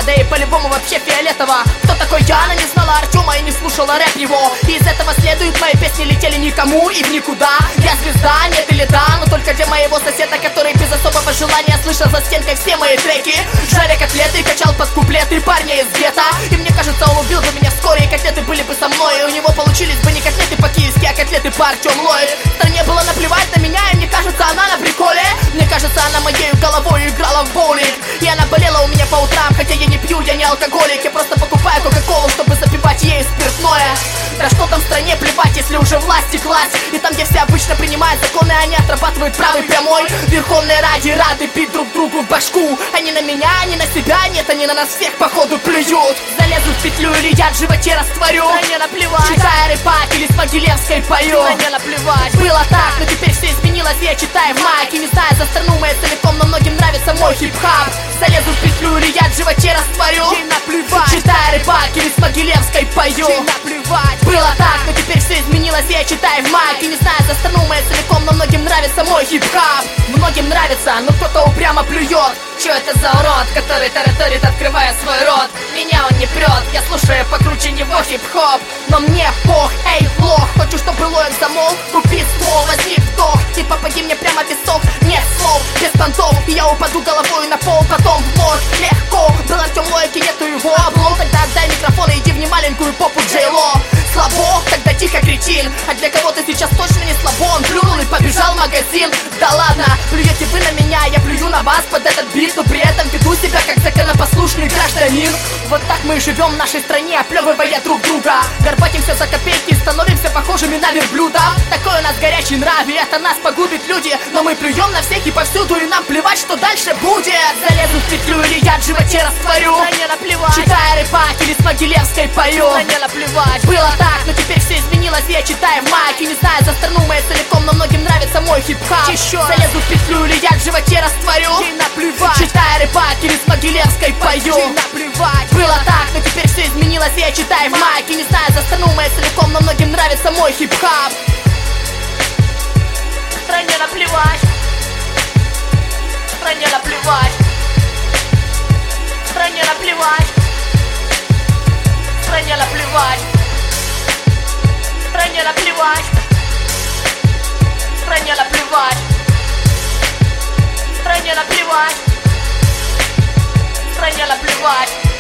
да и по-любому вообще фиолетово. Кто такой я, она не знала Артема и не слушала рэп его. И из этого следует, мои песни летели никому и в никуда. Я звезда, нет или да, но только для моего соседа, который без особого желания слышал за стенкой все мои треки. Жаря котлеты, качал под куплеты парня из гетто. И мне кажется, он убил бы меня вскоре, и котлеты были бы со мной. И у него получились бы не котлеты по-киевски, а котлеты по Артем Ллойд. Стране было наплевать на меня, и мне кажется, она на приколе. Мне кажется, она моей головой играла в боулинг. И она болела у меня по утрам, хотя я не пью, я не алкоголик. Я просто покупаю кока-колу, чтобы запивать ей спиртное. Да что там в стране плевать, если уже власть и класть. И там, где все обычно принимают законы, они отрабатывают правый прямой. Верховные ради рады пить друг другу в башку. Они на меня, они на себя, нет, они на нас всех походу плюют. Залезу в петлю или я в животе растворю. Стране наплевать, читая рэпак или с Могилевской пою. Стране наплевать, было так, но теперь все изменилось. Я читаю в майке, не знаю за страну мою целиком, но многим нравится мой хип-хап. Залезу в петлю или я в животе растворю. Читая рэпак или с Могилевской пою. Было так, но теперь все изменилось. Я читаю в майке, не знаю за страну мою целиком, но многим нравится мой хип-хап. Многим нравится, но кто-то упрямо плюет. Чё это за урод, который тараторит, открывая свой рот? Меня он не прет, я слушаю покруче него хип-хоп. Но мне пох, эй, плох. Хочу, чтобы лоек замолк, купи ствол, возьми вдох. И попади мне прямо в висок, нет слов, без понтов. И я упаду головой на пол, потом вновь легко. Был Артем Ллойд, и нету его облом. Тогда отдай микрофон и иди в немаленькую попу Джей-Ло. Слабо, тогда тихо, кретин. А для кого-то сейчас точно не слабо. Он плюнул и побежал в магазин. Да ладно, плюете вы на меня, я плюю на вас под этот бит. Но при этом веду себя как законопослушный гражданин. Вот так мы живем в нашей стране, оплевывая друг друга. Горбатимся за копейки и становимся похожими на верблюда. Такой у нас горячий нрав, и это нас погубит, люди. Но мы плюем на всех и повсюду, и нам плевать, что дальше будет. Залезу в петлю или я в животе растворю. Стране наплевать, читая рэпак или с Могилевской пою. Стране наплевать, было так, но теперь все изменилось. Я читаю в майке, не знаю за страну мою целиком, но многим нравится мой хип-хап. Залезу в петлю или я в животе растворю. Читая рэпак или с Могилевской пою. Было так, но теперь все изменилось. Я читаю в майке, не знаю за страну мою целиком, но многим нравится мой хип-хап. Стране наплевать. Стране наплевать. Стране наплевать. Стране наплевать. Стране наплевать. Стране наплевать. Стране наплевать. Стране наплевать.